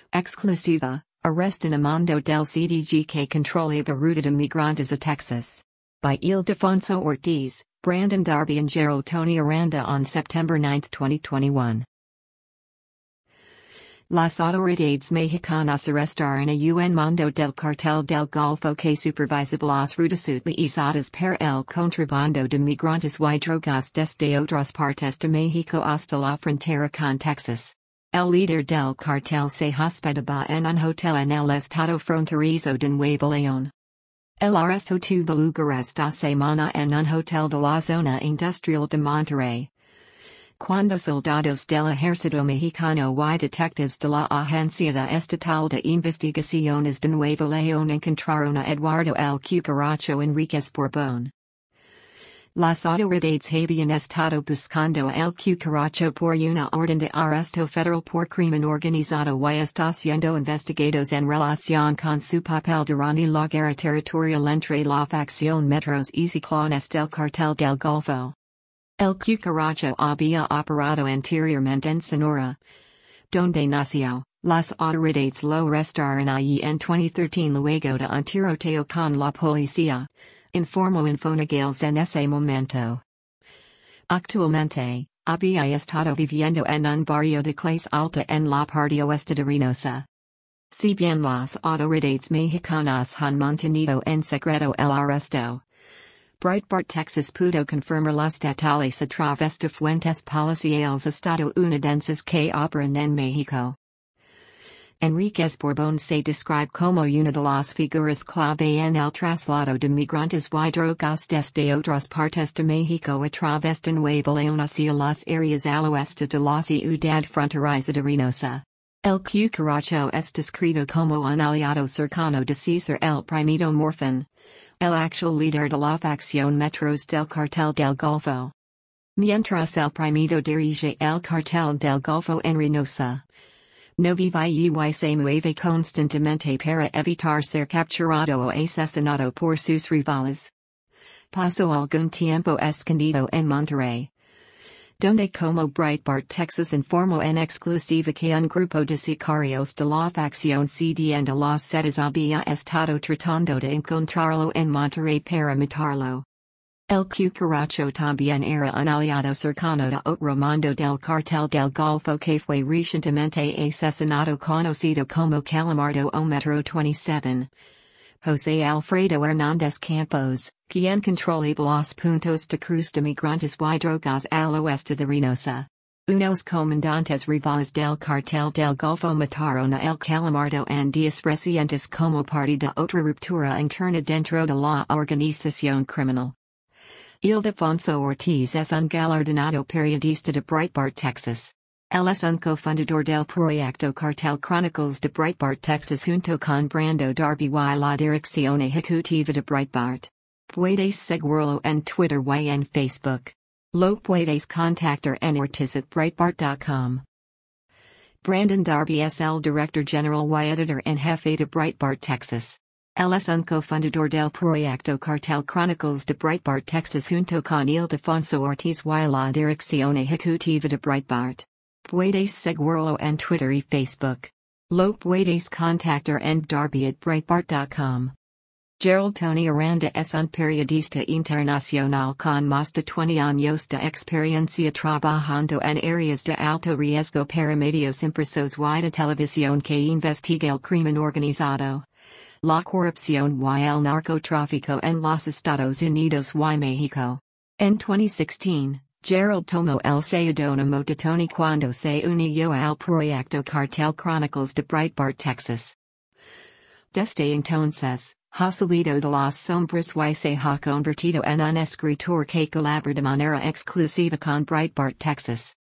Exclusiva, arrest in Amando del CDG que controlaba ruta de migrantes a Texas. By Ildefonso Ortiz, Brandon Darby and Gerald Tony Aranda on September 9, 2021. Las autoridades mexicanas arrestaron a un mando del cartel del Golfo que supervisaba las rutas utilizadas para el contrabando de migrantes y drogas desde otras partes de México hasta la frontera con Texas. El líder del cartel se hospedaba en un hotel en el estado fronterizo de Nuevo León. El arresto tuvo lugar esta semana en un hotel de la zona industrial de Monterrey, cuando soldados del ejército mexicano y detectives de la Agencia Estatal de Investigaciones de Nuevo León encontraron a Eduardo El Cucaracho Enriquez Borbón. Las autoridades habían estado buscando a El Cucaracho por una orden de arresto federal por crimen organizado y está siendo investigados en relación con su papel durante la guerra territorial entre la facción Metros y Ciclones del cartel del Golfo. El Cucaracho había operado anteriormente en Sonora, donde nació. Las autoridades lo arrestaron allí en 2013 luego de un tiroteo con la policía, informó Infonagales en ese momento. Actualmente, había estado viviendo en un barrio de clase alta en la parte oeste de Reynosa. Si bien las autoridades mexicanas han mantenido en secreto el arresto, Breitbart Texas pudo confirmar los detalles a través de fuentes policiales estadounidenses que operan en México. Enriquez Borbón se describe como una de las figuras clave en el traslado de migrantes y drogas desde otras partes de México a través de Nuevo León hacia las áreas al oeste de la ciudad fronteriza de Reynosa. El Cucaracho es descrito como un aliado cercano de César el Primito Morfin, el actual líder de la facción Metros del cartel del Golfo. Mientras el Primito dirige el cartel del Golfo en Reynosa, no vive y se mueve constantemente para evitar ser capturado o asesinado por sus rivales. Pasó algún tiempo escondido en Monterrey, donde como Breitbart Texas informó en exclusiva que un grupo de sicarios de la facción CDN de las Zetas había estado tratando de encontrarlo en Monterrey para matarlo. El Cucaracho también era un aliado cercano de otro mando del cartel del Golfo que fue recientemente asesinado conocido como Calamardo o Metro 27. José Alfredo Hernández Campos, quien controlaba los puntos de cruz de migrantes y drogas al oeste de Reynosa. Unos comandantes rivales del cartel del Golfo mataron a El Calamardo en días recientes como parte de otra ruptura interna dentro de la organización criminal. Ildefonso Ortiz es un galardonado periodista de Breitbart Texas. Él es un cofundador del proyecto Cartel Chronicles de Breitbart Texas junto con Brando Darby y la dirección ejecutiva de Breitbart. Puedes seguirlo en Twitter y en Facebook. Lo puedes contactar en ortiz@breitbart.com. Brandon Darby es el director general y editor en jefe de Breitbart Texas. Él es un cofundador del proyecto Cartel Chronicles de Breitbart Texas junto con Ildefonso Ortiz y la dirección ejecutiva de Breitbart. Puedes seguirlo en Twitter y Facebook. Lo puedes contactar en darby@breitbart.com. Gerald Tony Aranda es un periodista internacional con más de 20 años de experiencia trabajando en áreas de alto riesgo para medios impresos y de televisión que investiga el crimen organizado, la corrupción y el narcotráfico en los Estados Unidos y México. En 2016, Gerald tomó el seudónimo de Tony cuando se unió al proyecto Cartel Chronicles de Breitbart Texas. Desde entonces, ha salido de las sombras y se ha convertido en un escritor que colabora de manera exclusiva con Breitbart Texas.